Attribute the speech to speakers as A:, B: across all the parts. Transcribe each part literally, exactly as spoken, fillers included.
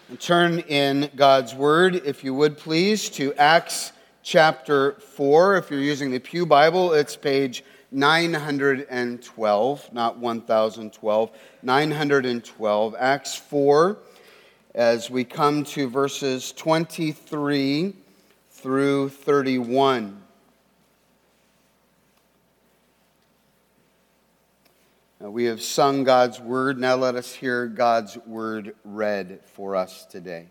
A: And turn in God's Word, if you would please, to Acts chapter four. If you're using the Pew Bible, it's page nine hundred twelve, not one thousand twelve, nine hundred twelve. Acts four, as we come to verses twenty-three through thirty-one. Now, we have sung God's Word. Now let us hear God's Word read for us today.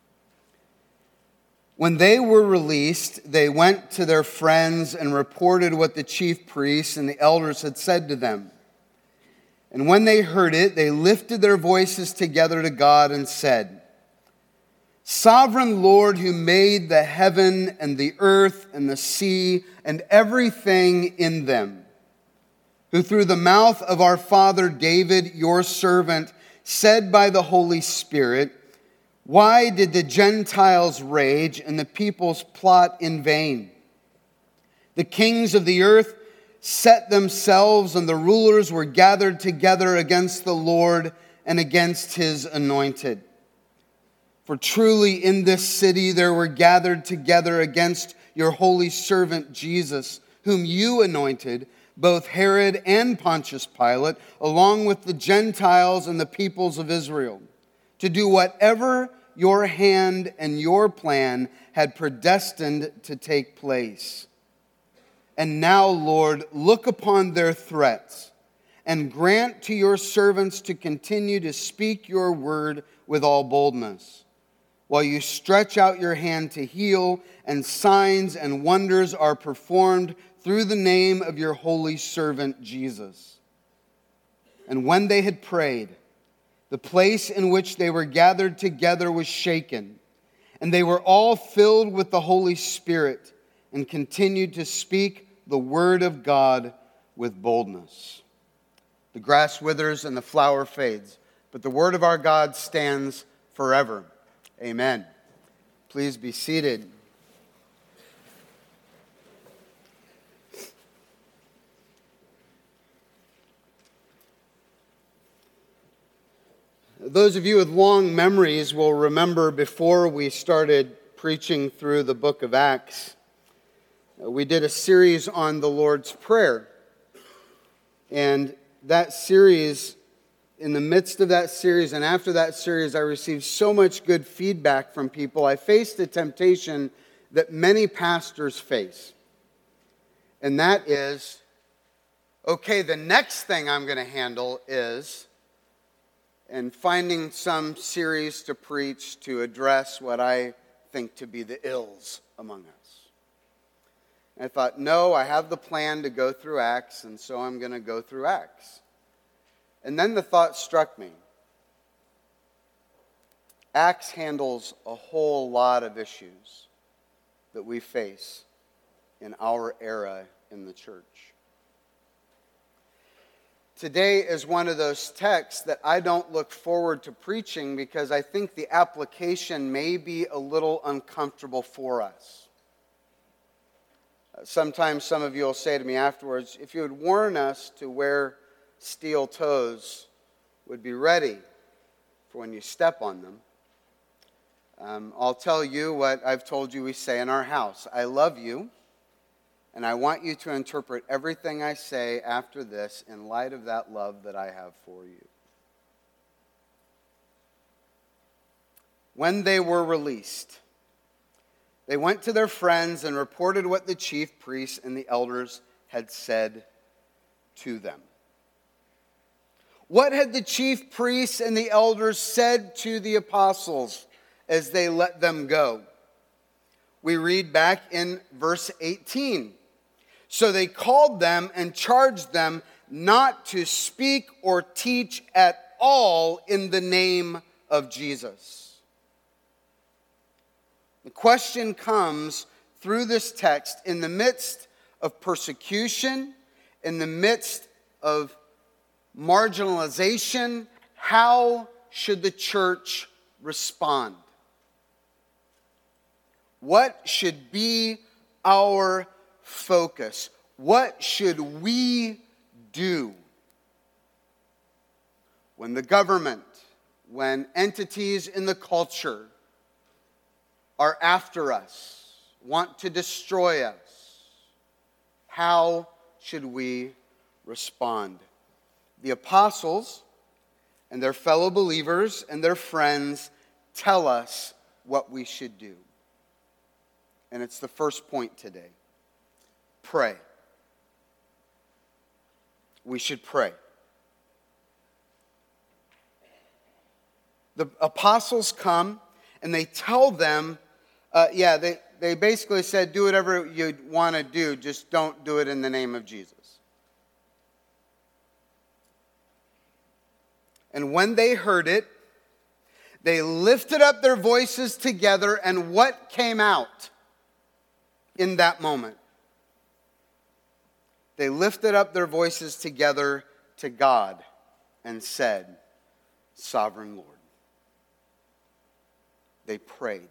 A: When they were released, they went to their friends and reported what the chief priests and the elders had said to them. And when they heard it, they lifted their voices together to God and said, "Sovereign Lord, who made the heaven and the earth and the sea and everything in them, who through the mouth of our father David, your servant, said by the Holy Spirit, why did the Gentiles rage and the peoples plot in vain? The kings of the earth set themselves, and the rulers were gathered together against the Lord and against his anointed. For truly in this city there were gathered together against your holy servant Jesus, whom you anointed, both Herod and Pontius Pilate, along with the Gentiles and the peoples of Israel, to do whatever your hand and your plan had predestined to take place. And now, Lord, look upon their threats and grant to your servants to continue to speak your word with all boldness, while you stretch out your hand to heal, and signs and wonders are performed through the name of your holy servant Jesus." And when they had prayed, the place in which they were gathered together was shaken, and they were all filled with the Holy Spirit and continued to speak the word of God with boldness. The grass withers and the flower fades, but the word of our God stands forever. Amen. Please be seated. Those of you with long memories will remember before we started preaching through the book of Acts, we did a series on the Lord's Prayer. And that series, in the midst of that series and after that series, I received so much good feedback from people. I faced a temptation that many pastors face. And that is, okay, the next thing I'm going to handle is... and finding some series to preach to address what I think to be the ills among us. And I thought, no, I have the plan to go through Acts, and so I'm going to go through Acts. And then the thought struck me. Acts handles a whole lot of issues that we face in our era in the church. Today is one of those texts that I don't look forward to preaching because I think the application may be a little uncomfortable for us. Sometimes some of you will say to me afterwards, if you would warn us to wear steel toes, would be ready for when you step on them. Um, I'll tell you what I've told you we say in our house. I love you. And I want you to interpret everything I say after this in light of that love that I have for you. When they were released, they went to their friends and reported what the chief priests and the elders had said to them. What had the chief priests and the elders said to the apostles as they let them go? We read back in verse eighteen. So they called them and charged them not to speak or teach at all in the name of Jesus. The question comes through this text in the midst of persecution, in the midst of marginalization. How should the church respond? What should be our focus? What should we do when the government, when entities in the culture are after us, want to destroy us, how should we respond? The apostles and their fellow believers and their friends tell us what we should do. And it's the first point today. Pray. We should pray. The apostles come and they tell them, uh, yeah, they, they basically said, do whatever you want to do, just don't do it in the name of Jesus. And when they heard it, they lifted up their voices together, and what came out in that moment? They lifted up their voices together to God and said, Sovereign Lord. They prayed.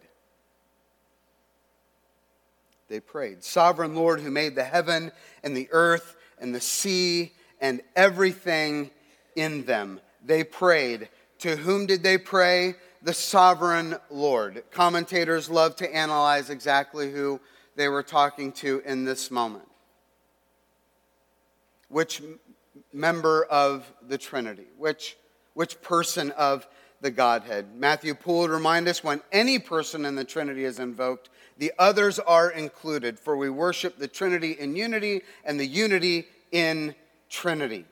A: They prayed. Sovereign Lord, who made the heaven and the earth and the sea and everything in them. They prayed. To whom did they pray? The sovereign Lord. Commentators love to analyze exactly who they were talking to in this moment. Which member of the Trinity? Which, which person of the Godhead? Matthew Poole would remind us, when any person in the Trinity is invoked, the others are included. For we worship the Trinity in unity and the unity in Trinity.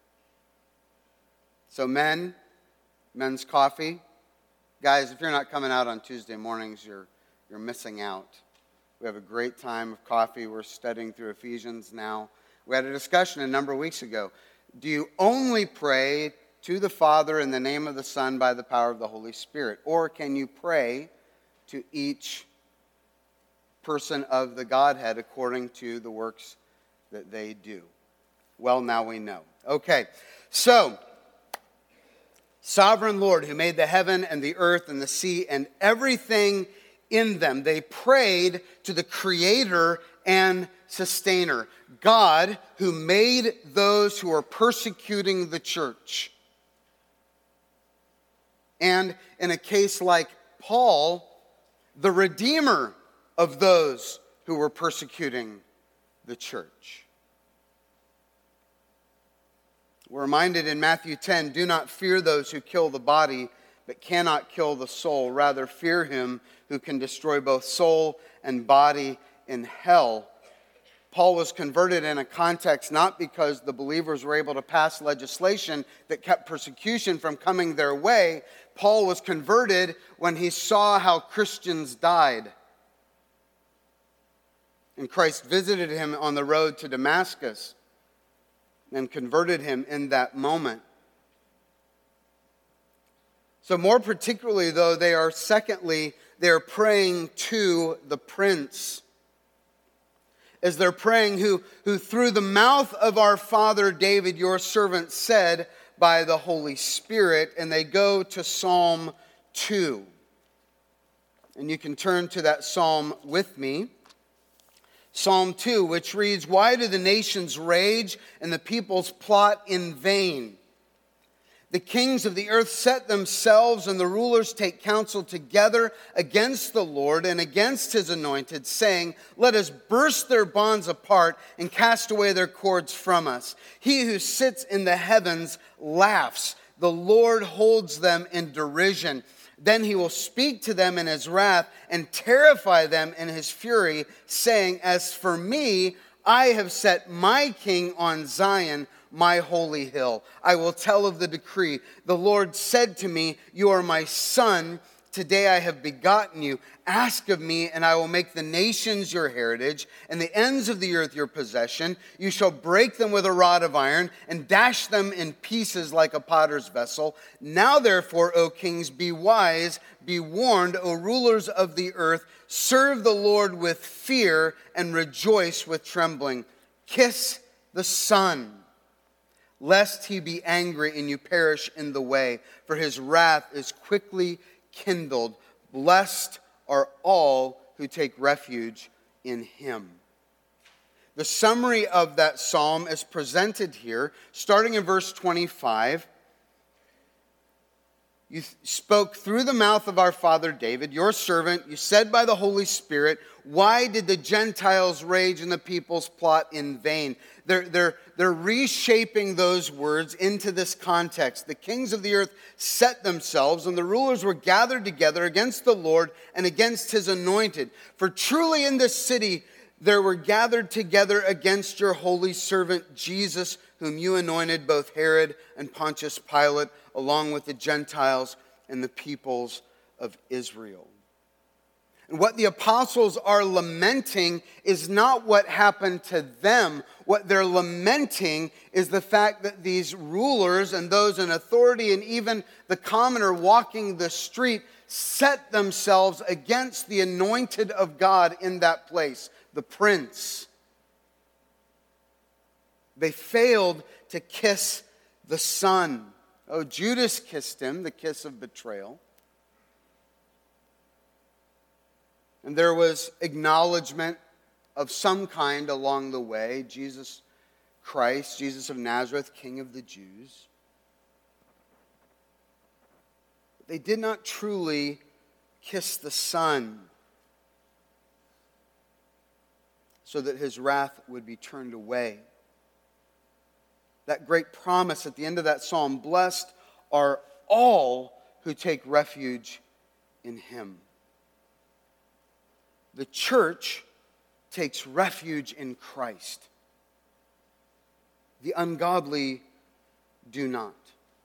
A: So men, men's coffee. Guys, if you're not coming out on Tuesday mornings, you're, you're missing out. We have a great time of coffee. We're studying through Ephesians now. We had a discussion a number of weeks ago. Do you only pray to the Father in the name of the Son by the power of the Holy Spirit? Or can you pray to each person of the Godhead according to the works that they do? Well, now we know. Okay, so, Sovereign Lord, who made the heaven and the earth and the sea and everything in them. They prayed to the Creator and Sustainer, God, who made those who are persecuting the church. And in a case like Paul, the Redeemer of those who were persecuting the church. We're reminded in Matthew ten, do not fear those who kill the body, but cannot kill the soul. Rather, fear him who can destroy both soul and body in hell. Paul was converted in a context not because the believers were able to pass legislation that kept persecution from coming their way. Paul was converted when he saw how Christians died. And Christ visited him on the road to Damascus and converted him in that moment. So more particularly, though, they are, secondly, they are praying to the Prince. As they're praying, who, who through the mouth of our father David, your servant, said by the Holy Spirit. And they go to Psalm two. And you can turn to that psalm with me. Psalm two, which reads, why do the nations rage and the peoples plot in vain? The kings of the earth set themselves, and the rulers take counsel together against the Lord and against his anointed, saying, let us burst their bonds apart and cast away their cords from us. He who sits in the heavens laughs. The Lord holds them in derision. Then he will speak to them in his wrath and terrify them in his fury, saying, as for me, I have set my king on Zion, my holy hill. I will tell of the decree. The Lord said to me, you are my son. Today I have begotten you. Ask of me, and I will make the nations your heritage, and the ends of the earth your possession. You shall break them with a rod of iron, and dash them in pieces like a potter's vessel. Now therefore, O kings, be wise, be warned, O rulers of the earth. Serve the Lord with fear, and rejoice with trembling. Kiss the Son, lest he be angry and you perish in the way, for his wrath is quickly kindled. Blessed are all who take refuge in him. The summary of that psalm is presented here, starting in verse twenty-five. You spoke through the mouth of our father David, your servant. You said by the Holy Spirit, why did the Gentiles rage and the peoples plot in vain? They're, they're, they're reshaping those words into this context. The kings of the earth set themselves, and the rulers were gathered together against the Lord and against his anointed. For truly in this city there were gathered together against your holy servant Jesus, whom you anointed, both Herod and Pontius Pilate, along with the Gentiles and the peoples of Israel. And what the apostles are lamenting is not what happened to them. What they're lamenting is the fact that these rulers and those in authority and even the commoner walking the street set themselves against the anointed of God in that place, the prince. They failed to kiss the Son. Oh, Judas kissed him, the kiss of betrayal. And there was acknowledgement of some kind along the way. Jesus Christ, Jesus of Nazareth, King of the Jews. But they did not truly kiss the Son so that his wrath would be turned away. That great promise at the end of that psalm, blessed are all who take refuge in him. The church takes refuge in Christ. The ungodly do not.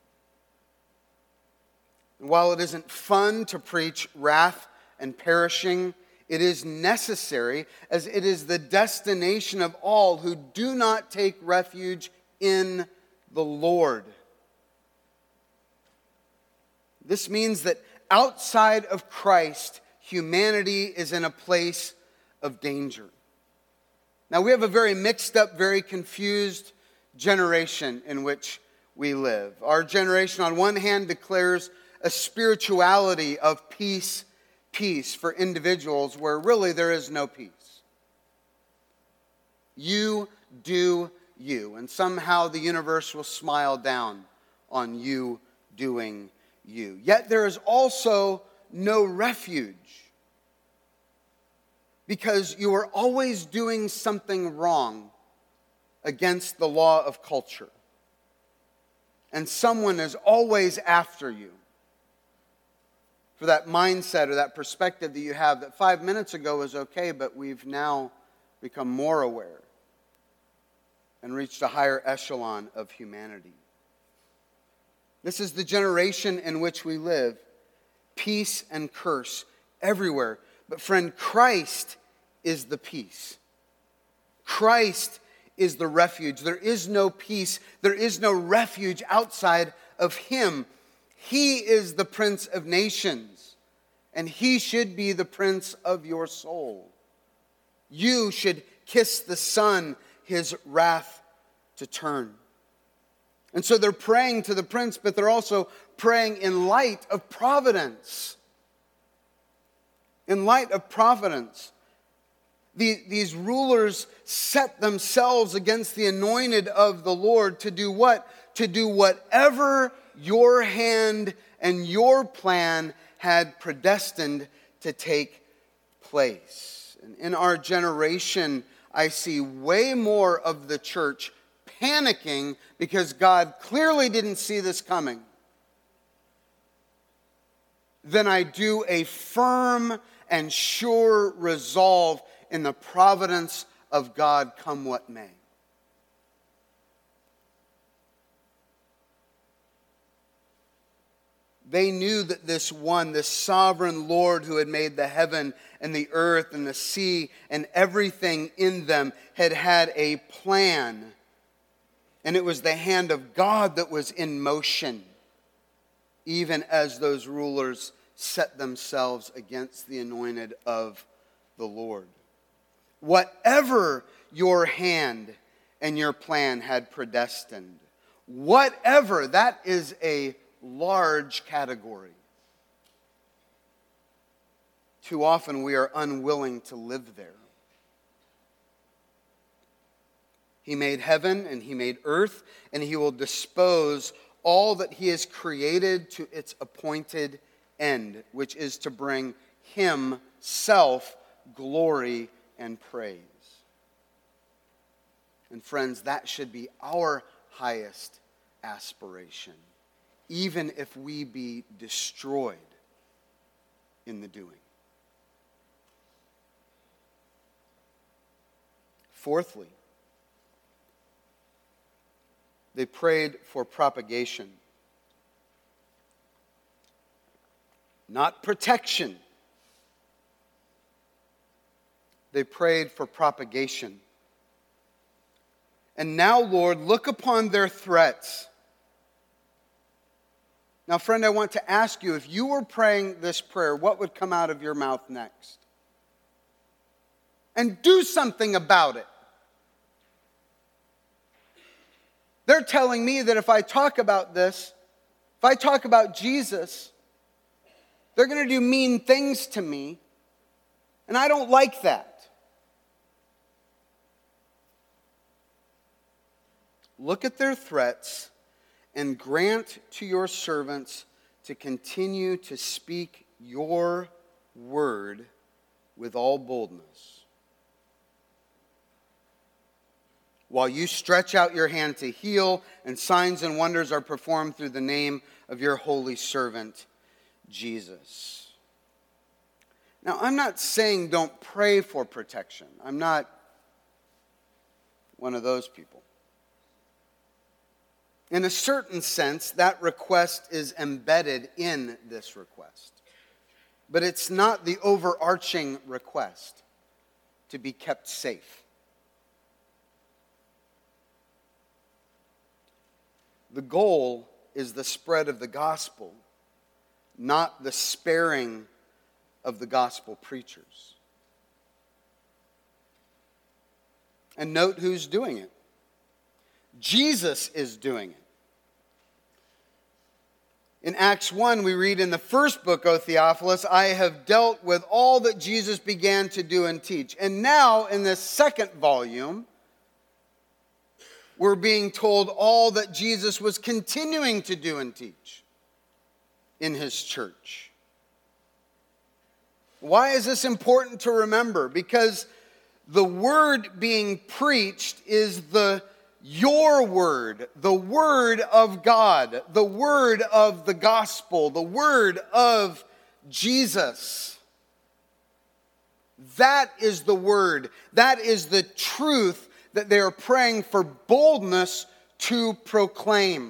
A: And while it isn't fun to preach wrath and perishing, it is necessary, as it is the destination of all who do not take refuge in the Lord. This means that outside of Christ, humanity is in a place of danger. Now, we have a very mixed up, very confused generation in which we live. Our generation, on one hand, declares a spirituality of peace, peace for individuals where really there is no peace. You do you, and somehow the universe will smile down on you doing you. Yet there is also no refuge, because you are always doing something wrong against the law of culture, and someone is always after you for that mindset or that perspective that you have that five minutes ago was okay, but we've now become more aware and reached a higher echelon of humanity. This is the generation in which we live. Peace and curse everywhere. But friend, Christ is the peace. Christ is the refuge. There is no peace. There is no refuge outside of him. He is the Prince of Nations, and he should be the Prince of your soul. You should kiss the Son, his wrath to turn. And so they're praying to the Prince, but they're also praying in light of providence. In light of providence. The, these rulers set themselves against the anointed of the Lord to do what? To do whatever your hand and your plan had predestined to take place. And in our generation, I see way more of the church panicking because God clearly didn't see this coming than I do a firm and sure resolve in the providence of God, come what may. They knew that this one, this sovereign Lord who had made the heaven and the earth and the sea and everything in them, had had a plan. And it was the hand of God that was in motion, even as those rulers set themselves against the anointed of the Lord. Whatever your hand and your plan had predestined, whatever, that is a large category. Too often we are unwilling to live there. He made heaven and he made earth, and he will dispose all that he has created to its appointed end, which is to bring himself glory and praise. And friends, that should be our highest aspiration, even if we be destroyed in the doing. Fourthly, they prayed for propagation, not protection. They prayed for propagation. And now, Lord, look upon their threats. Now, friend, I want to ask you, if you were praying this prayer, what would come out of your mouth next? And do something about it. They're telling me that if I talk about this, if I talk about Jesus, they're going to do mean things to me, and I don't like that. Look at their threats and grant to your servants to continue to speak your word with all boldness, while you stretch out your hand to heal, and signs and wonders are performed through the name of your holy servant, Jesus. Now, I'm not saying don't pray for protection. I'm not one of those people. In a certain sense, that request is embedded in this request. But it's not the overarching request to be kept safe. The goal is the spread of the gospel, not the sparing of the gospel preachers. And note who's doing it. Jesus is doing it. In Acts one, we read, in the first book, O Theophilus, I have dealt with all that Jesus began to do and teach. And now, in this second volume, we're being told all that Jesus was continuing to do and teach in his church. Why is this important to remember? Because the word being preached is the your word, the word of God, the word of the gospel, the word of Jesus. That is the word. That is the truth that they are praying for boldness to proclaim.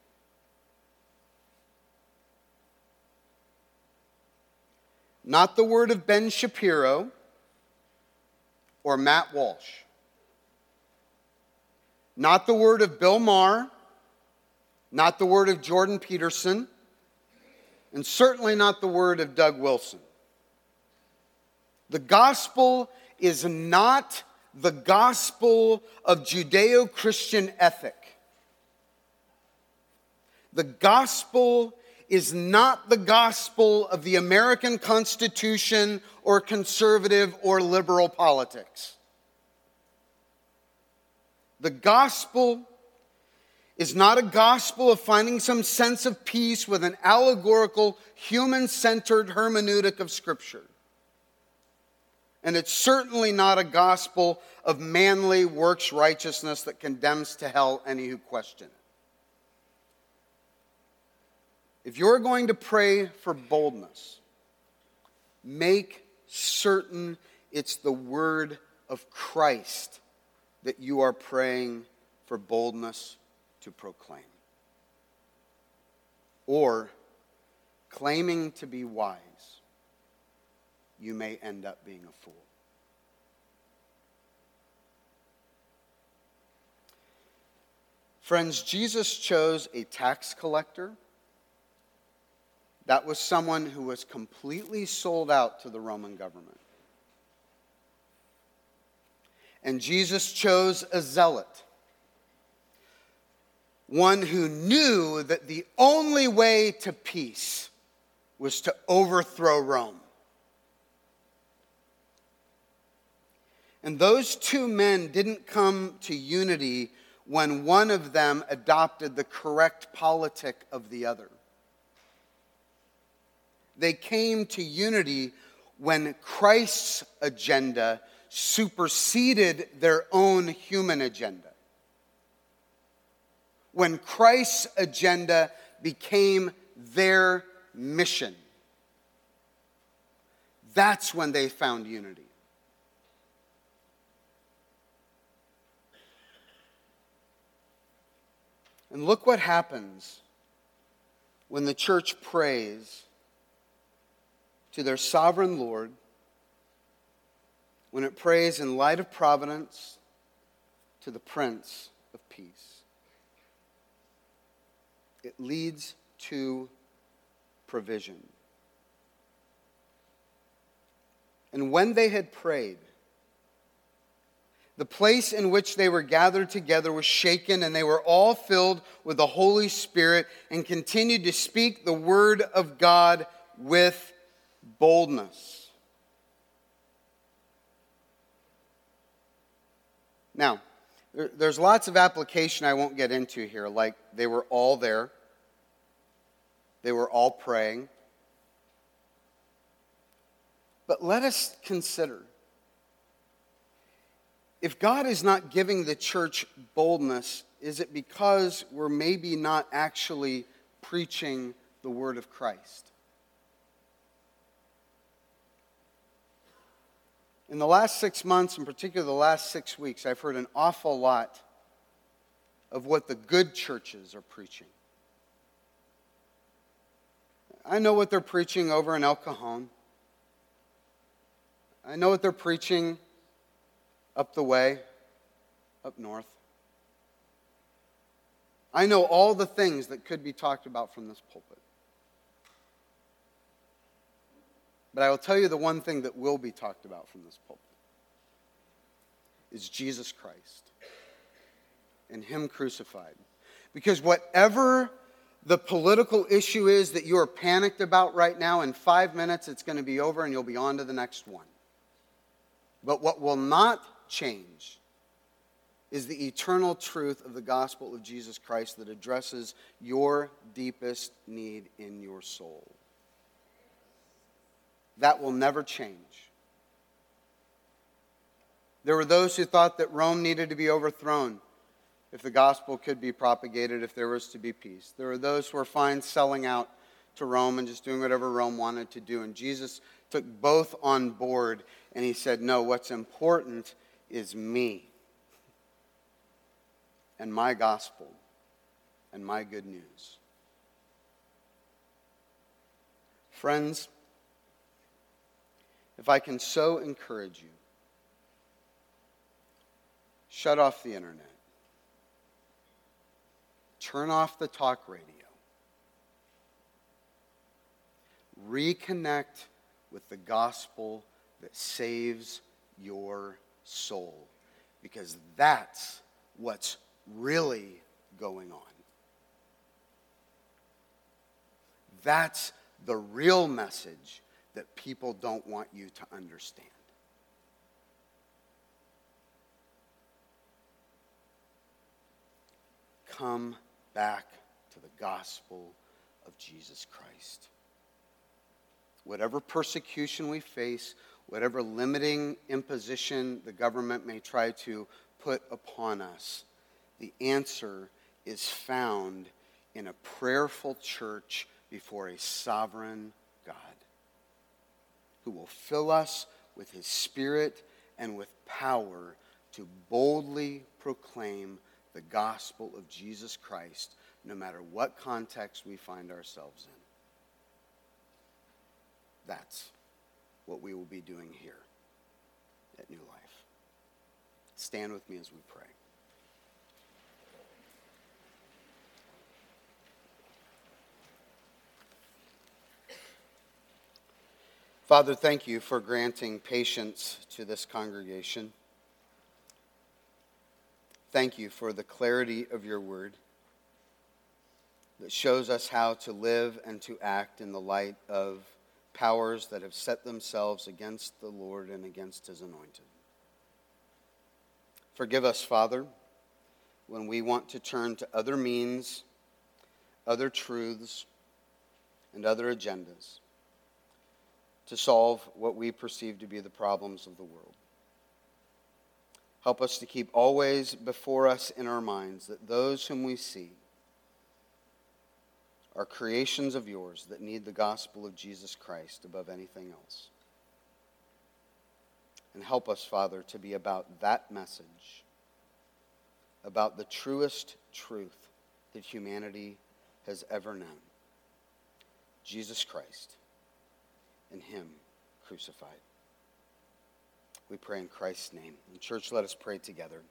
A: Not the word of Ben Shapiro or Matt Walsh. Not the word of Bill Maher, not the word of Jordan Peterson, and certainly not the word of Doug Wilson. The gospel is not the gospel of Judeo-Christian ethic. The gospel is not the gospel of the American Constitution or conservative or liberal politics. The gospel is not a gospel of finding some sense of peace with an allegorical, human-centered hermeneutic of Scripture. And it's certainly not a gospel of manly works righteousness that condemns to hell any who question it. If you're going to pray for boldness, make certain it's the word of Christ that you are praying for boldness to proclaim. Or, claiming to be wise, you may end up being a fool. Friends, Jesus chose a tax collector. That was someone who was completely sold out to the Roman government. And Jesus chose a zealot, one who knew that the only way to peace was to overthrow Rome. And those two men didn't come to unity when one of them adopted the correct politic of the other. They came to unity when Christ's agenda superseded their own human agenda. When Christ's agenda became their mission. That's when they found unity. And look what happens when the church prays to their sovereign Lord, when it prays in light of providence to the Prince of Peace. It leads to provision. And when they had prayed, the place in which they were gathered together was shaken, and they were all filled with the Holy Spirit and continued to speak the word of God with boldness. Now, there, there's lots of application I won't get into here, like they were all there. They were all praying. But let us consider, if God is not giving the church boldness, is it because we're maybe not actually preaching the word of Christ? In the last six months, in particular the last six weeks, I've heard an awful lot of what the good churches are preaching. I know what they're preaching over in El Cajon. I know what they're preaching up the way, up north. I know all the things that could be talked about from this pulpit. But I will tell you the one thing that will be talked about from this pulpit is Jesus Christ and Him crucified. Because whatever the political issue is that you are panicked about right now, in five minutes it's going to be over and you'll be on to the next one. But what will not change is the eternal truth of the gospel of Jesus Christ that addresses your deepest need in your soul. That will never change. There were those who thought that Rome needed to be overthrown if the gospel could be propagated, if there was to be peace. There were those who were fine selling out to Rome and just doing whatever Rome wanted to do. And Jesus took both on board and He said, no, what's important is me and my gospel and my good news. Friends, if I can so encourage you, shut off the internet. Turn off the talk radio. Reconnect with the gospel that saves your soul. Because that's what's really going on. That's the real message that people don't want you to understand. Come back to the gospel of Jesus Christ. Whatever persecution we face, whatever limiting imposition the government may try to put upon us, the answer is found in a prayerful church before a sovereign God who will fill us with His Spirit and with power to boldly proclaim the gospel of Jesus Christ, no matter what context we find ourselves in. That's what we will be doing here at New Life. Stand with me as we pray. Father, thank you for granting patience to this congregation. Thank you for the clarity of your word that shows us how to live and to act in the light of powers that have set themselves against the Lord and against His anointed. Forgive us, Father, when we want to turn to other means, other truths, and other agendas to solve what we perceive to be the problems of the world. Help us to keep always before us in our minds that those whom we see are creations of yours that need the gospel of Jesus Christ above anything else. And help us, Father, to be about that message, about the truest truth that humanity has ever known. Jesus Christ, and him crucified. We pray in Christ's name. And church, let us pray together.